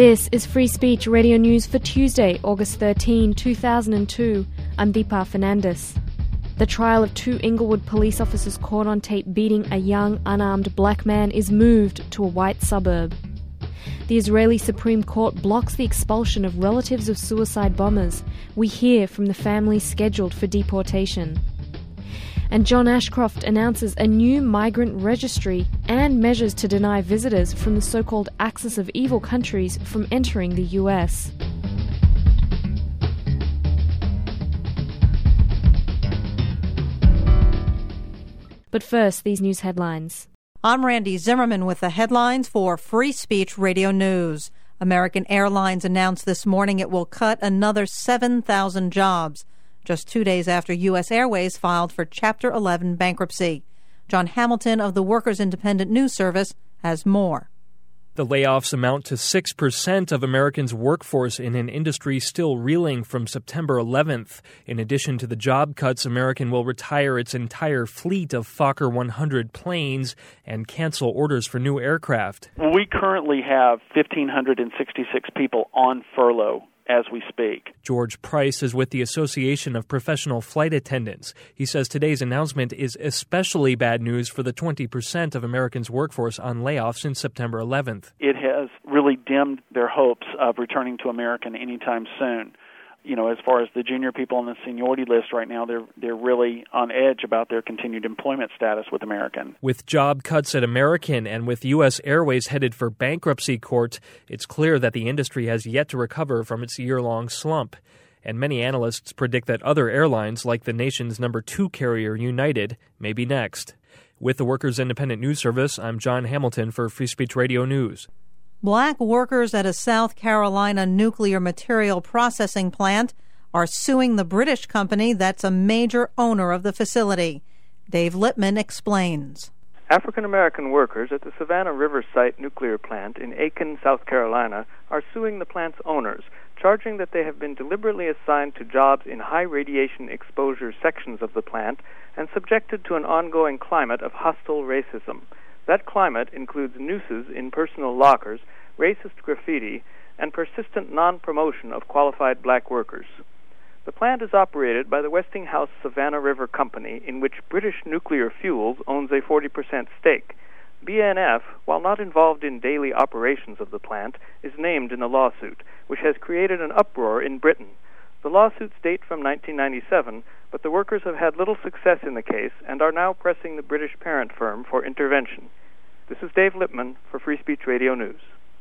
This is Free Speech Radio News for Tuesday, August 13, 2002. I'm Deepa Fernandes. The trial of two Inglewood police officers caught on tape beating a young, unarmed black man is moved to a white suburb. The Israeli Supreme Court blocks the expulsion of relatives of suicide bombers. We hear from the families scheduled for deportation. And John Ashcroft announces a new migrant registry and measures to deny visitors from the so-called Axis of Evil countries from entering the US. But first, these news headlines. I'm Randy Zimmerman with the headlines for Free Speech Radio News. American Airlines announced this morning it will cut another 7,000 jobs, just 2 days after U.S. Airways filed for Chapter 11 bankruptcy. John Hamilton of the Workers Independent News Service has more. The layoffs amount to 6% of Americans' workforce in an industry still reeling from September 11th. In addition to the job cuts, American will retire its entire fleet of Fokker 100 planes and cancel orders for new aircraft. We currently have 1,566 people on furlough as we speak. George Price is with the Association of Professional Flight Attendants. He says today's announcement is especially bad news for the 20% of Americans' workforce on layoff since September 11th. It has really dimmed their hopes of returning to American anytime soon. You know, as far as the junior people on the seniority list right now, they're really on edge about their continued employment status with American. With job cuts at American and with U.S. Airways headed for bankruptcy court, it's clear that the industry has yet to recover from its year-long slump. And many analysts predict that other airlines, like the nation's number 2 carrier, United, may be next. With the Workers Independent News Service, I'm John Hamilton for Free Speech Radio News. Black workers at a South Carolina nuclear material processing plant are suing the British company that's a major owner of the facility. Dave Lippman explains. African-American workers at the Savannah River Site nuclear plant in Aiken, South Carolina, are suing the plant's owners, charging that they have been deliberately assigned to jobs in high radiation exposure sections of the plant and subjected to an ongoing climate of hostile racism. That climate includes nooses in personal lockers, racist graffiti, and persistent non-promotion of qualified black workers. The plant is operated by the Westinghouse Savannah River Company, in which British Nuclear Fuels owns a 40% stake. BNF, while not involved in daily operations of the plant, is named in the lawsuit, which has created an uproar in Britain. The lawsuits date from 1997, but the workers have had little success in the case and are now pressing the British parent firm for intervention. This is Dave Lippman for Free Speech Radio News.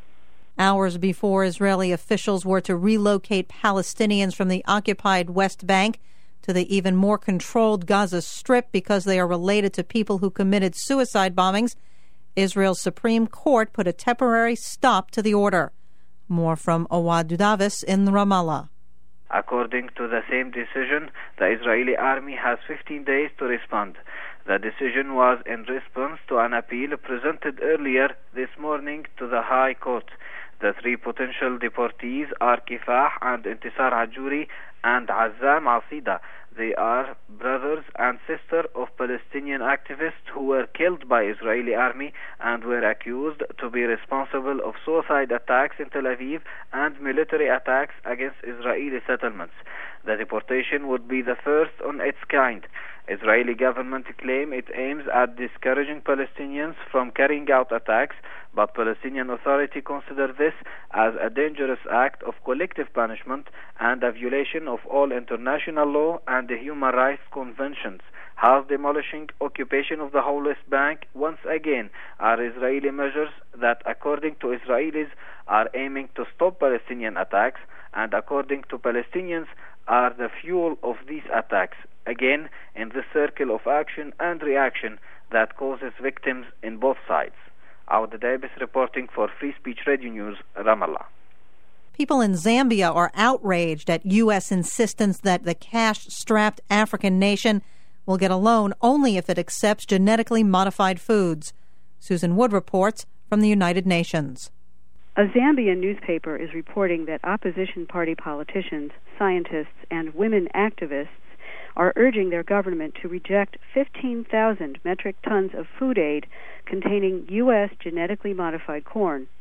Hours before Israeli officials were to relocate Palestinians from the occupied West Bank to the even more controlled Gaza Strip because they are related to people who committed suicide bombings, Israel's Supreme Court put a temporary stop to the order. More from Awad Dudavis in Ramallah. According to the same decision, the Israeli army has 15 days to respond. The decision was in response to an appeal presented earlier this morning to the High Court. The 3 potential deportees are Kifah and Intisar Hajuri and Azzam Asida. They are brothers and sisters of Palestinian activists who were killed by Israeli army and were accused to be responsible of suicide attacks in Tel Aviv and military attacks against Israeli settlements. The deportation would be the first on its kind. Israeli government claim it aims at discouraging Palestinians from carrying out attacks, but Palestinian Authority consider this as a dangerous act of collective punishment and a violation of all international law and the human rights conventions. House demolishing occupation of the whole West Bank once again are Israeli measures that, according to Israelis, are aiming to stop Palestinian attacks and, according to Palestinians, are the fuel of these attacks, again in the circle of action and reaction that causes victims in both sides. Awad Davis reporting for Free Speech Radio News, Ramallah. People in Zambia are outraged at U.S. insistence that the cash-strapped African nation will get a loan only if it accepts genetically modified foods. Susan Wood reports from the United Nations. A Zambian newspaper is reporting that opposition party politicians, scientists, and women activists are urging their government to reject 15,000 metric tons of food aid containing U.S. genetically modified corn.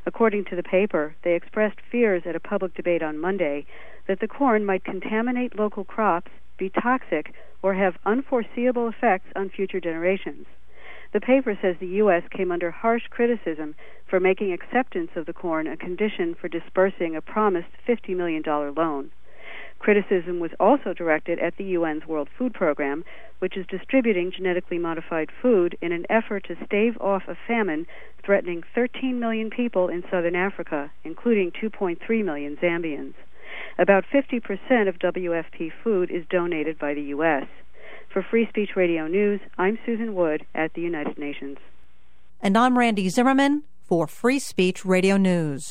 According to the paper, they expressed fears at a public debate on Monday that the corn might contaminate local crops, be toxic, or have unforeseeable effects on future generations. The paper says the U.S. came under harsh criticism for making acceptance of the corn a condition for disbursing a promised $50 million loan. Criticism was also directed at the UN's World Food Program, which is distributing genetically modified food in an effort to stave off a famine threatening 13 million people in southern Africa, including 2.3 million Zambians. About 50% of WFP food is donated by the U.S. For Free Speech Radio News, I'm Susan Wood at the United Nations. And I'm Randy Zimmerman for Free Speech Radio News.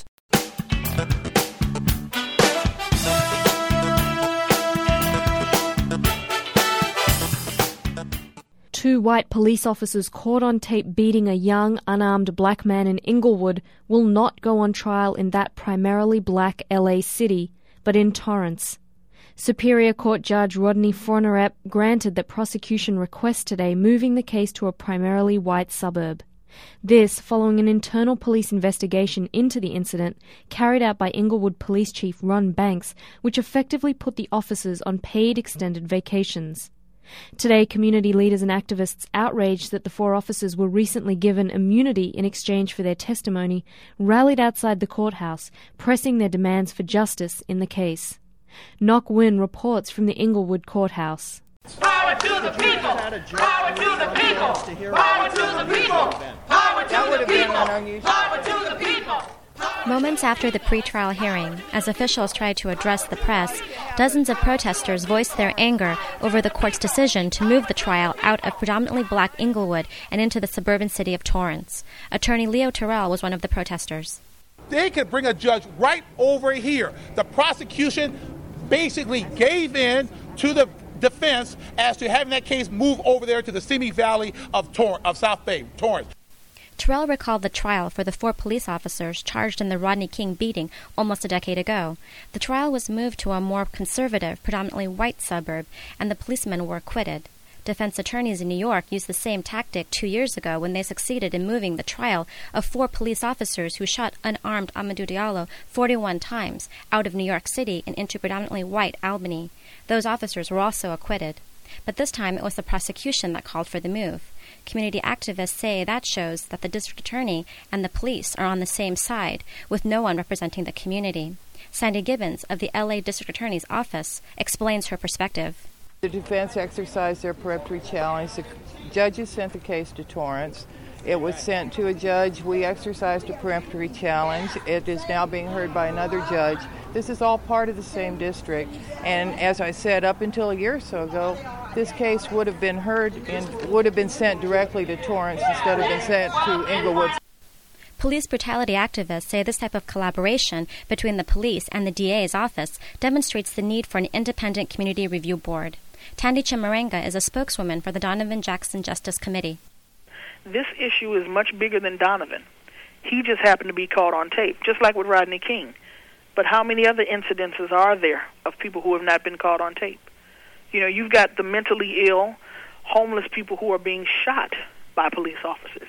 Two white police officers caught on tape beating a young, unarmed black man in Inglewood will not go on trial in that primarily black LA city, but in Torrance. Superior Court Judge Rodney Fornerep granted that prosecution request today, moving the case to a primarily white suburb. This following an internal police investigation into the incident carried out by Inglewood Police Chief Ron Banks, which effectively put the officers on paid extended vacations. Today, community leaders and activists outraged that the four officers were recently given immunity in exchange for their testimony rallied outside the courthouse, pressing their demands for justice in the case. Nok Win reports from the Inglewood courthouse. Power to the people! Power to the people! Power to the people! Power to the people! Power to the people! Moments after the pretrial hearing, as officials tried to address the press, dozens of protesters voiced their anger over the court's decision to move the trial out of predominantly black Inglewood and into the suburban city of Torrance. Attorney Leo Terrell was one of the protesters. They could bring a judge right over here. The prosecution basically gave in to the defense as to having that case move over there to the Simi Valley of South Bay, Torrance. Terrell recalled the trial for the four police officers charged in the Rodney King beating almost a decade ago. The trial was moved to a more conservative, predominantly white suburb, and the policemen were acquitted. Defense attorneys in New York used the same tactic 2 years ago when they succeeded in moving the trial of four police officers who shot unarmed Amadou Diallo 41 times out of New York City and into predominantly white Albany. Those officers were also acquitted. But this time it was the prosecution that called for the move. Community activists say that shows that the district attorney and the police are on the same side, with no one representing the community. Sandy Gibbons of the LA District Attorney's Office explains her perspective. The defense exercised their peremptory challenge. The judges sent the case to Torrance. It was sent to a judge. We exercised a peremptory challenge. It is now being heard by another judge. This is all part of the same district. And as I said, up until a year or so ago, this case would have been heard and would have been sent directly to Torrance instead of being sent to Inglewood. Police brutality activists say this type of collaboration between the police and the DA's office demonstrates the need for an independent community review board. Tandy Chimarenga is a spokeswoman for the Donovan Jackson Justice Committee. This issue is much bigger than Donovan. He just happened to be caught on tape, just like with Rodney King. But how many other incidences are there of people who have not been caught on tape? You know, you've got the mentally ill, homeless people who are being shot by police officers.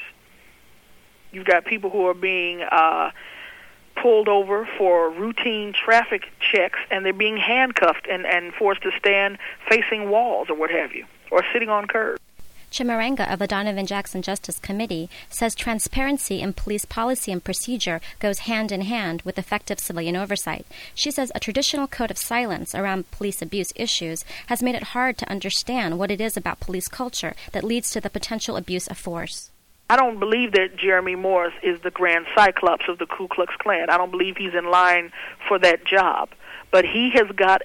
You've got people who are being pulled over for routine traffic checks, and they're being handcuffed and forced to stand facing walls or what have you, or sitting on curbs. Chimarenga of the Donovan Jackson Justice Committee says transparency in police policy and procedure goes hand in hand with effective civilian oversight. She says a traditional code of silence around police abuse issues has made it hard to understand what it is about police culture that leads to the potential abuse of force. I don't believe that Jeremy Morris is the grand cyclops of the Ku Klux Klan. I don't believe he's in line for that job. But he has got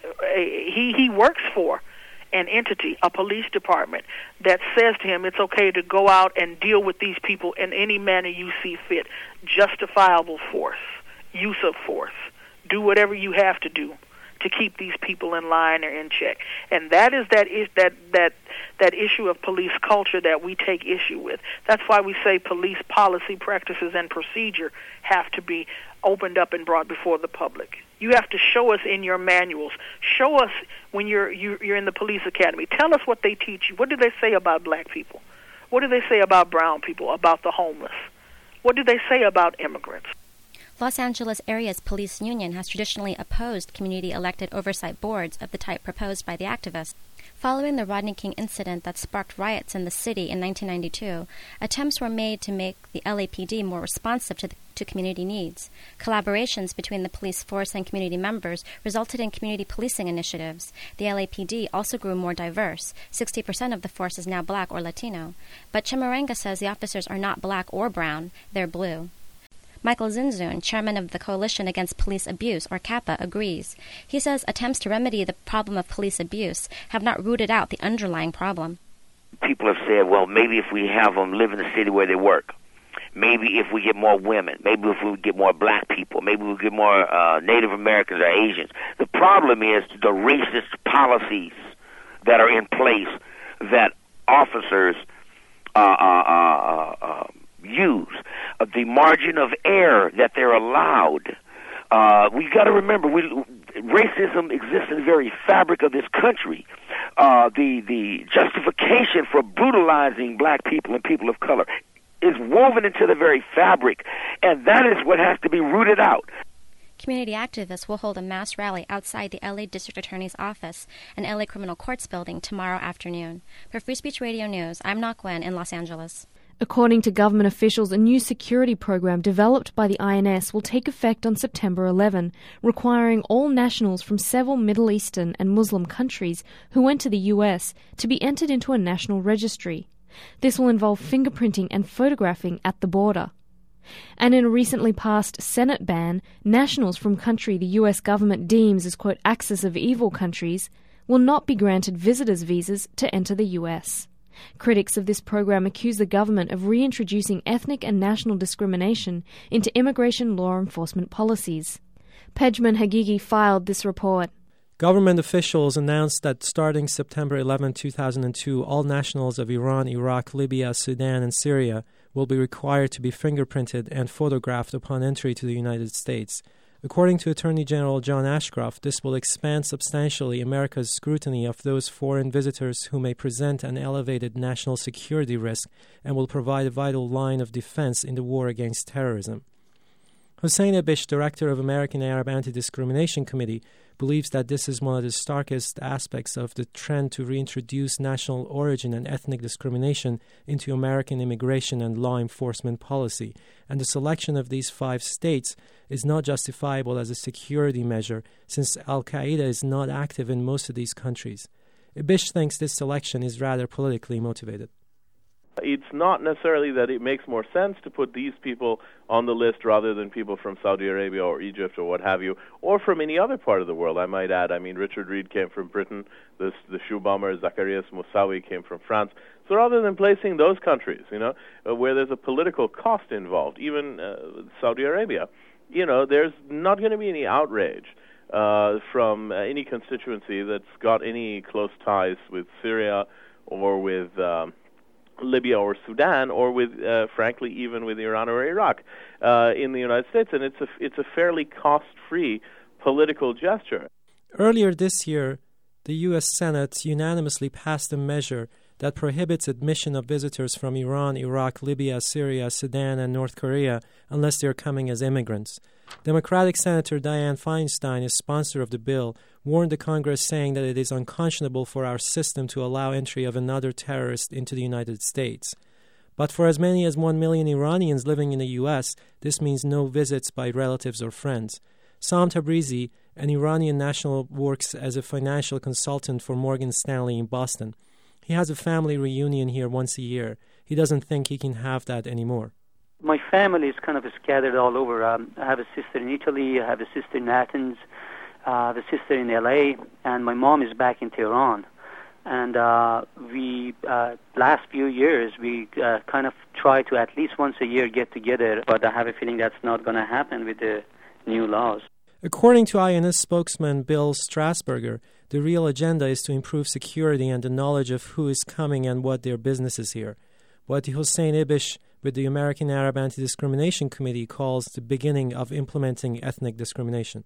he works for an entity, a police department, that says to him it's okay to go out and deal with these people in any manner you see fit. Justifiable force, use of force. Do whatever you have to do to keep these people in line or in check. And that is that issue of police culture that we take issue with. That's why we say police policy, practices, and procedure have to be opened up and brought before the public. You have to show us in your manuals. Show us when you're in the police academy. Tell us what they teach you. What do they say about black people? What do they say about brown people, about the homeless? What do they say about immigrants? Los Angeles area's police union has traditionally opposed community-elected oversight boards of the type proposed by the activists. Following the Rodney King incident that sparked riots in the city in 1992, attempts were made to make the LAPD more responsive to community needs. Collaborations between the police force and community members resulted in community policing initiatives. The LAPD also grew more diverse. 60% of the force is now black or Latino. But Chimurenga says the officers are not black or brown, they're blue. Michael Zinzun, chairman of the Coalition Against Police Abuse, or CAPA, agrees. He says attempts to remedy the problem of police abuse have not rooted out the underlying problem. People have said, well, maybe if we have them live in the city where they work, maybe if we get more women, maybe if we get more black people, maybe we get more Native Americans or Asians. The problem is the racist policies that are in place that officers use, the margin of error that they're allowed. We've got to remember, racism exists in the very fabric of this country. The justification for brutalizing black people and people of color is woven into the very fabric, and that is what has to be rooted out. Community activists will hold a mass rally outside the LA District Attorney's office and LA Criminal Courts building tomorrow afternoon. For Free Speech Radio News, I'm Nak Gwen in Los Angeles. According to government officials, a new security program developed by the INS will take effect on September 11, requiring all nationals from several Middle Eastern and Muslim countries who went to the US to be entered into a national registry. This will involve fingerprinting and photographing at the border. And in a recently passed Senate ban, nationals from country the US government deems as, quote, axis of evil countries will not be granted visitors' visas to enter the US. Critics of this program accuse the government of reintroducing ethnic and national discrimination into immigration law enforcement policies. Pejman Hagigi filed this report. Government officials announced that starting September 11, 2002, all nationals of Iran, Iraq, Libya, Sudan, and Syria will be required to be fingerprinted and photographed upon entry to the United States. According to Attorney General John Ashcroft, this will expand substantially America's scrutiny of those foreign visitors who may present an elevated national security risk and will provide a vital line of defense in the war against terrorism. Hossein Ibish, director of American Arab Anti-Discrimination Committee, believes that this is one of the starkest aspects of the trend to reintroduce national origin and ethnic discrimination into American immigration and law enforcement policy, and the selection of these 5 states is not justifiable as a security measure since Al-Qaeda is not active in most of these countries. Ibish thinks this selection is rather politically motivated. It's not necessarily that it makes more sense to put these people on the list rather than people from Saudi Arabia or Egypt or what have you, or from any other part of the world, I might add. I mean, Richard Reed came from Britain, the shoe bomber Zacarias Moussaoui came from France. So rather than placing those countries, where there's a political cost involved, even Saudi Arabia, there's not going to be any outrage from any constituency that's got any close ties with Syria or with Libya or Sudan, or with, frankly, even with Iran or Iraq in the United States, and it's a fairly cost-free political gesture. Earlier this year, the U.S. Senate unanimously passed a measure that prohibits admission of visitors from Iran, Iraq, Libya, Syria, Sudan, and North Korea unless they are coming as immigrants. Democratic Senator Dianne Feinstein, a sponsor of the bill, warned the Congress, saying that it is unconscionable for our system to allow entry of another terrorist into the United States. But for as many as 1 million Iranians living in the U.S., this means no visits by relatives or friends. Sam Tabrizi, an Iranian national, works as a financial consultant for Morgan Stanley in Boston. He has a family reunion here once a year. He doesn't think he can have that anymore. My family is kind of scattered all over. I have a sister in Italy, I have a sister in Athens, I have a sister in LA, and my mom is back in Tehran. And we, last few years, we kind of try to at least once a year get together, but I have a feeling that's not going to happen with the new laws. According to INS spokesman Bill Strasburger, the real agenda is to improve security and the knowledge of who is coming and what their business is here. What Hossein Ibish with the American Arab Anti-Discrimination Committee calls the beginning of implementing ethnic discrimination.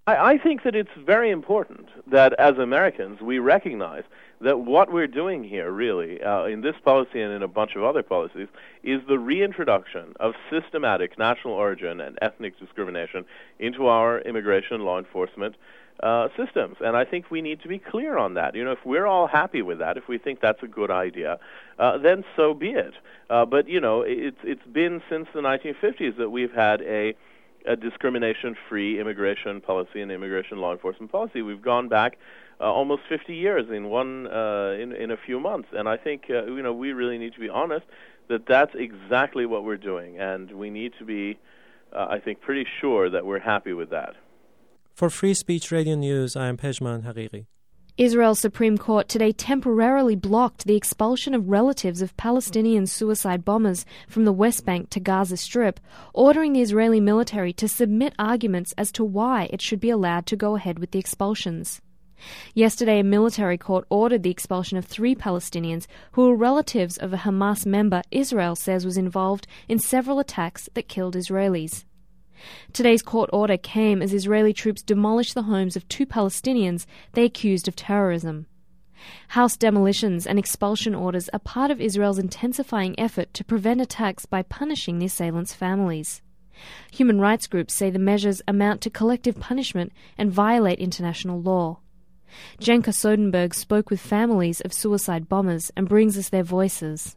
I think that it's very important that as Americans we recognize that what we're doing here really in this policy and in a bunch of other policies is the reintroduction of systematic national origin and ethnic discrimination into our immigration law enforcement systems. And I think we need to be clear on that. If we're all happy with that, if we think that's a good idea, then so be it. But it's been since the 1950s that we've had a discrimination-free immigration policy and immigration law enforcement policy. We've gone back almost 50 years in a few months, and I think we really need to be honest that that's exactly what we're doing, and we need to be, I think, pretty sure that we're happy with that. For Free Speech Radio News, I am Pejman Hariri. Israel's Supreme Court today temporarily blocked the expulsion of relatives of Palestinian suicide bombers from the West Bank to Gaza Strip, ordering the Israeli military to submit arguments as to why it should be allowed to go ahead with the expulsions. Yesterday, a military court ordered the expulsion of 3 Palestinians who were relatives of a Hamas member Israel says was involved in several attacks that killed Israelis. Today's court order came as Israeli troops demolished the homes of 2 Palestinians they accused of terrorism. House demolitions and expulsion orders are part of Israel's intensifying effort to prevent attacks by punishing the assailants' families. Human rights groups say the measures amount to collective punishment and violate international law. Jenka Soderberg spoke with families of suicide bombers and brings us their voices.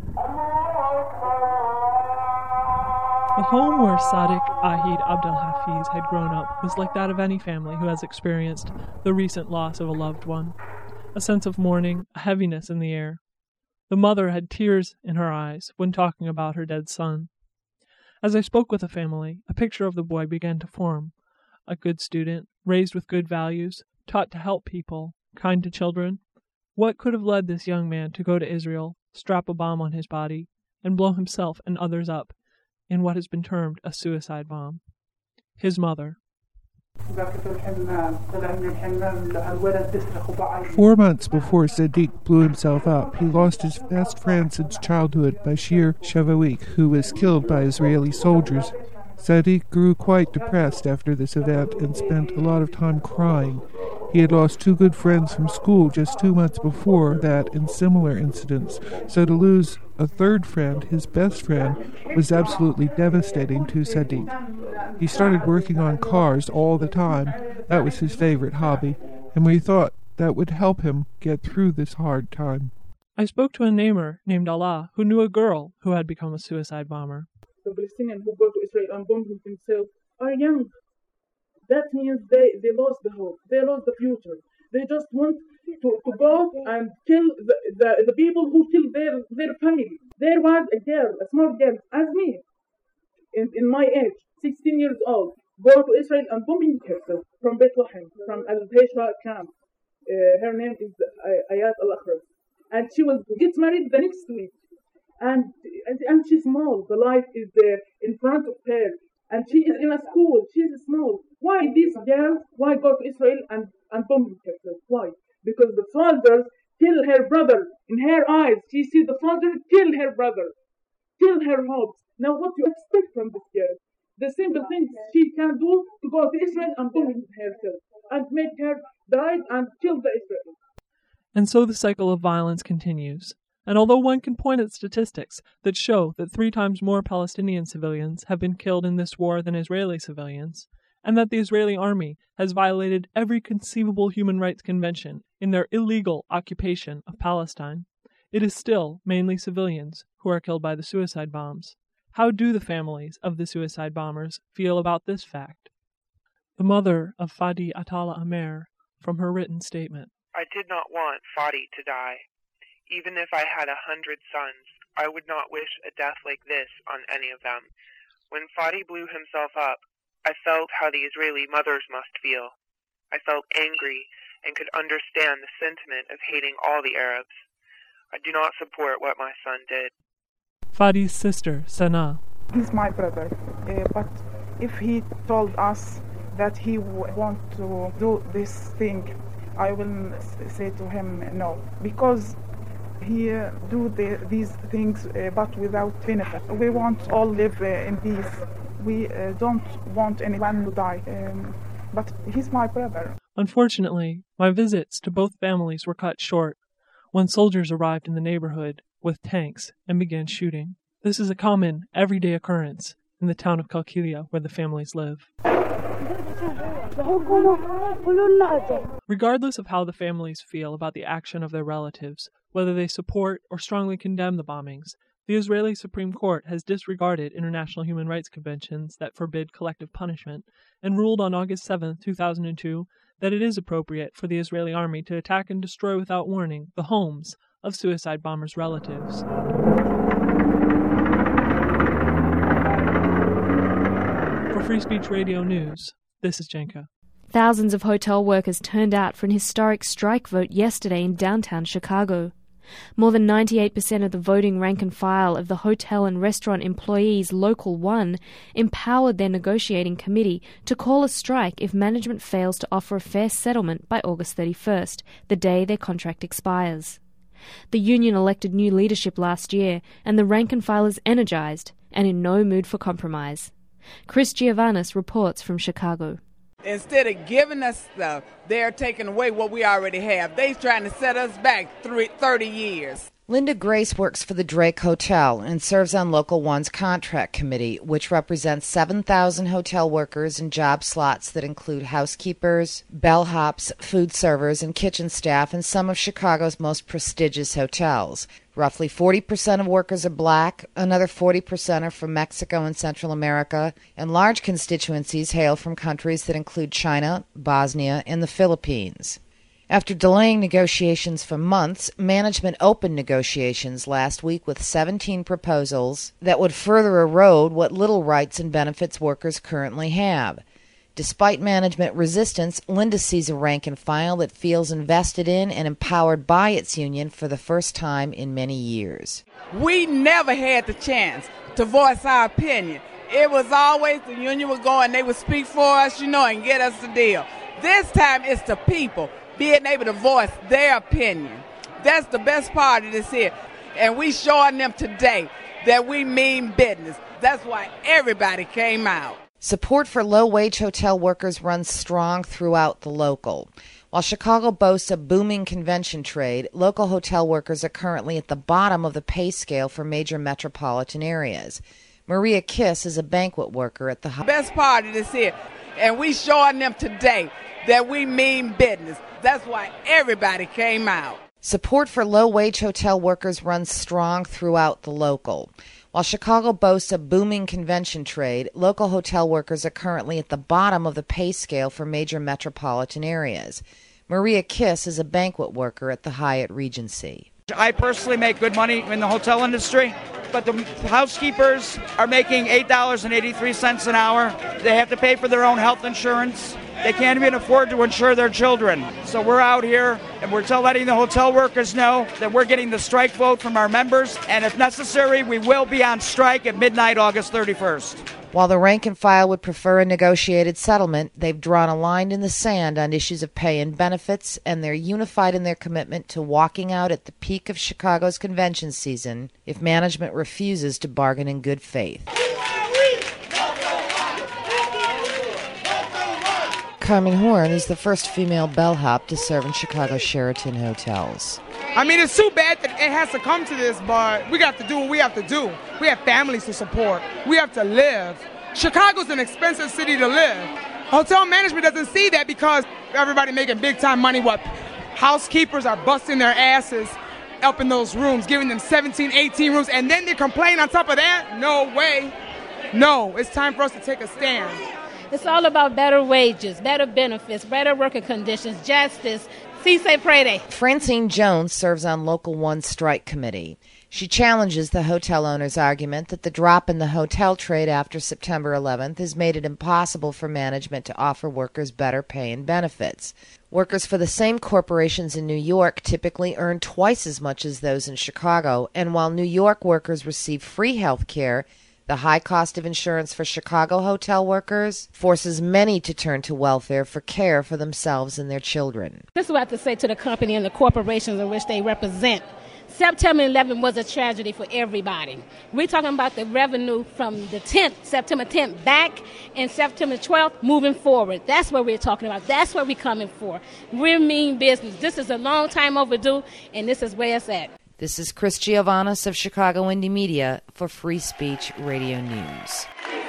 The home where Sadiq Ahid Abdelhafiz had grown up was like that of any family who has experienced the recent loss of a loved one. A sense of mourning, a heaviness in the air. The mother had tears in her eyes when talking about her dead son. As I spoke with the family, a picture of the boy began to form. A good student, raised with good values, taught to help people, kind to children. What could have led this young man to go to Israel, strap a bomb on his body, and blow himself and others up in what has been termed a suicide bomb? His mother. 4 months before Sadiq blew himself up, he lost his best friend since childhood, Bashir Shavawick, who was killed by Israeli soldiers. Sadiq grew quite depressed after this event and spent a lot of time crying. He had lost 2 good friends from school just 2 months before that in similar incidents, so to lose a 3rd friend, his best friend, was absolutely devastating to Sadiq. He started working on cars all the time. That was his favorite hobby, and we thought that would help him get through this hard time. I spoke to a neighbor named Allah who knew a girl who had become a suicide bomber. The Palestinians who go to Israel and bomb themselves are young. That means they lost the hope. They lost the future. They just want to go and kill the people who killed their family. There was a girl, a small girl, as me, in my age, 16 years old, go to Israel and bombing herself from Bethlehem, from Al-Heshra camp. Her name is Ayat Al-Akhras. And she will get married the next week. And she's small. The life is there in front of her. And she is in a school. She's small. Why these girls? Why go to Israel and bomb herself? Why? Because the soldiers kill her brother. In her eyes, she sees the soldiers kill her brother, kill her hopes. Now what do you expect from this girl? The simple thing she can do to go to Israel and bomb herself and make her die and kill the Israelis. And so the cycle of violence continues. And although one can point at statistics that show that 3 times more Palestinian civilians have been killed in this war than Israeli civilians, and that the Israeli army has violated every conceivable human rights convention in their illegal occupation of Palestine, it is still mainly civilians who are killed by the suicide bombs. How do the families of the suicide bombers feel about this fact? The mother of Fadi Atala Amer, from her written statement. I did not want Fadi to die. Even if I had 100 sons, I would not wish a death like this on any of them. When Fadi blew himself up, I felt how the Israeli mothers must feel. I felt angry and could understand the sentiment of hating all the Arabs. I do not support what my son did. Fadi's sister, Sana. He's my brother, but if he told us that he want to do this thing, I will say to him no, because he do these things but without benefit. We want all live in peace. We don't want anyone to die. but he's my brother. Unfortunately, my visits to both families were cut short when soldiers arrived in the neighborhood with tanks and began shooting. This is a common, everyday occurrence in the town of Qalqilya where the families live. Regardless of how the families feel about the action of their relatives, whether they support or strongly condemn the bombings, the Israeli Supreme Court has disregarded international human rights conventions that forbid collective punishment and ruled on August 7, 2002, that it is appropriate for the Israeli army to attack and destroy without warning the homes of suicide bombers' relatives. For Free Speech Radio News, this is Jenka. Thousands of hotel workers turned out for an historic strike vote yesterday in downtown Chicago. More than 98% of the voting rank and file of the hotel and restaurant employees Local 1 empowered their negotiating committee to call a strike if management fails to offer a fair settlement by August 31st, the day their contract expires. The union elected new leadership last year, and the rank and file is energized and in no mood for compromise. Chris Giovannis reports from Chicago. Instead of giving us stuff, they're taking away what we already have. They're trying to set us back 30 years. Linda Grace works for the Drake Hotel and serves on Local 1's contract committee, which represents 7,000 hotel workers in job slots that include housekeepers, bellhops, food servers, and kitchen staff in some of Chicago's most prestigious hotels. Roughly 40% of workers are black, another 40% are from Mexico and Central America, and large constituencies hail from countries that include China, Bosnia, and the Philippines. After delaying negotiations for months, management opened negotiations last week with 17 proposals that would further erode what little rights and benefits workers currently have. Despite management resistance, Linda sees a rank and file that feels invested in and empowered by its union for the first time in many years. We never had the chance to voice our opinion. It was always the union would go and they would speak for us, and get us the deal. This time it's the people being able to voice their opinion. That's the best part of this here. And we showing them today that we mean business. That's why everybody came out. Support for low-wage hotel workers runs strong throughout the local. While Chicago boasts a booming convention trade, local hotel workers are currently at the bottom of the pay scale for major metropolitan areas. Maria Kiss is a banquet worker at the best part of this here. And we showing them today that we mean business. That's why everybody came out. Support for low-wage hotel workers runs strong throughout the local. While Chicago boasts a booming convention trade, local hotel workers are currently at the bottom of the pay scale for major metropolitan areas. Maria Kiss is a banquet worker at the Hyatt Regency. I personally make good money in the hotel industry, but the housekeepers are making $8.83 an hour. They have to pay for their own health insurance. They can't even afford to insure their children. So we're out here and we're letting the hotel workers know that we're getting the strike vote from our members, and if necessary, we will be on strike at midnight August 31st. While the rank and file would prefer a negotiated settlement, they've drawn a line in the sand on issues of pay and benefits, and they're unified in their commitment to walking out at the peak of Chicago's convention season if management refuses to bargain in good faith. Carmen Horn is the first female bellhop to serve in Chicago's Sheraton hotels. I mean, it's too bad that it has to come to this, but we got to do what we have to do. We have families to support. We have to live. Chicago's an expensive city to live. Hotel management doesn't see that because everybody making big-time money. What housekeepers are busting their asses up in those rooms, giving them 17, 18 rooms, and then they complain on top of that? No way. No, it's time for us to take a stand. It's all about better wages, better benefits, better working conditions, justice. Si se puede. Francine Jones serves on Local 1's strike committee. She challenges the hotel owners' argument that the drop in the hotel trade after September 11th has made it impossible for management to offer workers better pay and benefits. Workers for the same corporations in New York typically earn twice as much as those in Chicago, and while New York workers receive free health care, the high cost of insurance for Chicago hotel workers forces many to turn to welfare for care for themselves and their children. This is what I have to say to the company and the corporations in which they represent. September 11th was a tragedy for everybody. We're talking about the revenue from the 10th, September 10th back, and September 12th moving forward. That's what we're talking about. That's what we're coming for. We mean business. This is a long time overdue, and this is where it's at. This is Chris Giovannis of Chicago Indie Media for Free Speech Radio News.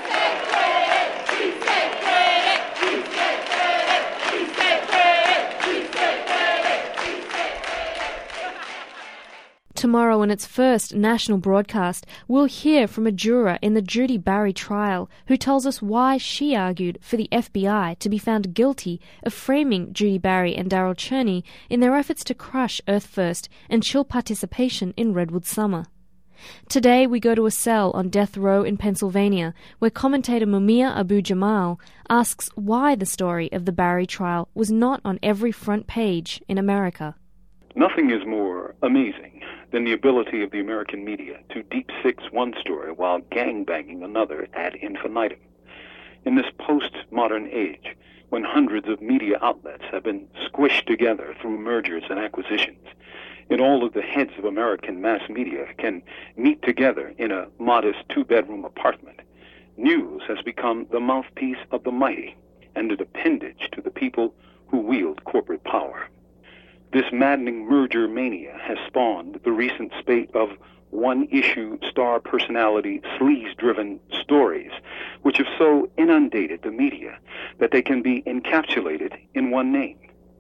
Tomorrow, in its first national broadcast, we'll hear from a juror in the Judy Barry trial who tells us why she argued for the FBI to be found guilty of framing Judy Barry and Daryl Cherney in their efforts to crush Earth First and chill participation in Redwood Summer. Today, we go to a cell on death row in Pennsylvania, where commentator Mumia Abu-Jamal asks why the story of the Barry trial was not on every front page in America. Nothing is more amazing than the ability of the American media to deep-six one story while gangbanging another ad infinitum. In this post-modern age, when hundreds of media outlets have been squished together through mergers and acquisitions, and all of the heads of American mass media can meet together in a modest two-bedroom apartment, news has become the mouthpiece of the mighty and an appendage to the people who wield corporate power. This maddening merger mania has spawned the recent spate of one-issue star personality sleaze-driven stories, which have so inundated the media that they can be encapsulated in one name: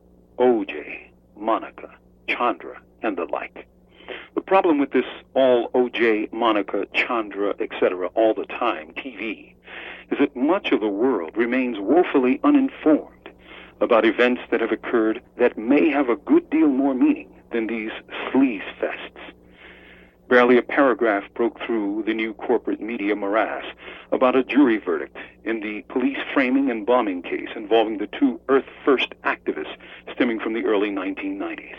O.J., Monica, Chandra, and the like. The problem with this all O.J., Monica, Chandra, etc. all the time TV is that much of the world remains woefully uninformed about events that have occurred that may have a good deal more meaning than these sleaze fests. Barely a paragraph broke through the new corporate media morass about a jury verdict in the police framing and bombing case involving the two Earth First activists stemming from the early 1990s.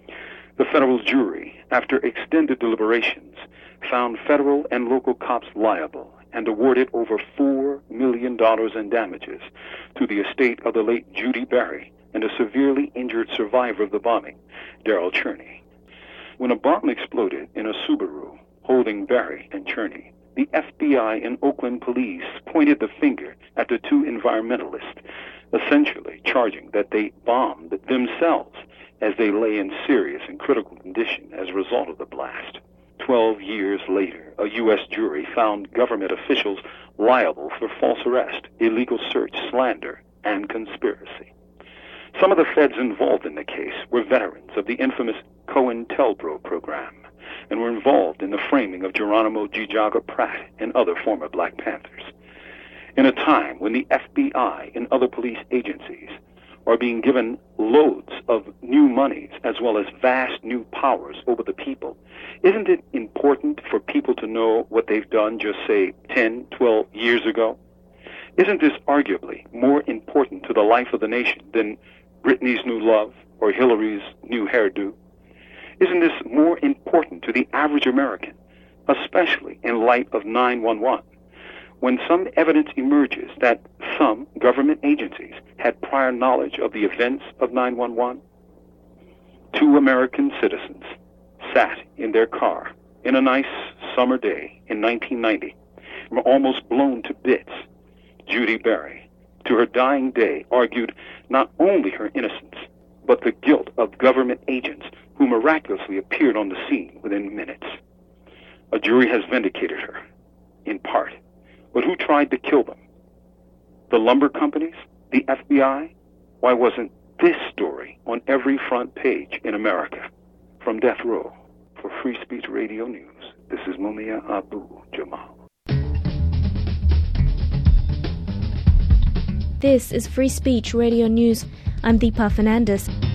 The federal jury, after extended deliberations, found federal and local cops liable and awarded over $4 million in damages to the estate of the late Judy Barry and a severely injured survivor of the bombing, Daryl Cherney. When a bomb exploded in a Subaru holding Barry and Cherney, the FBI and Oakland police pointed the finger at the two environmentalists, essentially charging that they bombed themselves as they lay in serious and critical condition as a result of the blast. 12 years later, a U.S. jury found government officials liable for false arrest, illegal search, slander, and conspiracy. Some of the feds involved in the case were veterans of the infamous COINTELPRO program and were involved in the framing of Geronimo G. Jaga Pratt and other former Black Panthers. In a time when the FBI and other police agencies are being given loads of new monies as well as vast new powers over the people, isn't it important for people to know what they've done just, say, 10, 12 years ago? Isn't this arguably more important to the life of the nation than Britney's new love or Hillary's new hairdo? Isn't this more important to the average American, especially in light of 9/11, when some evidence emerges that some government agencies had prior knowledge of the events of 9/11? Two American citizens sat in their car in a nice summer day in 1990 and were almost blown to bits. Judy Barry, to her dying day, argued not only her innocence, but the guilt of government agents who miraculously appeared on the scene within minutes. A jury has vindicated her, in part. But who tried to kill them? The lumber companies? The FBI? Why wasn't this story on every front page in America? From Death Row, for Free Speech Radio News, this is Mumia Abu-Jamal. This is Free Speech Radio News. I'm Deepa Fernandes.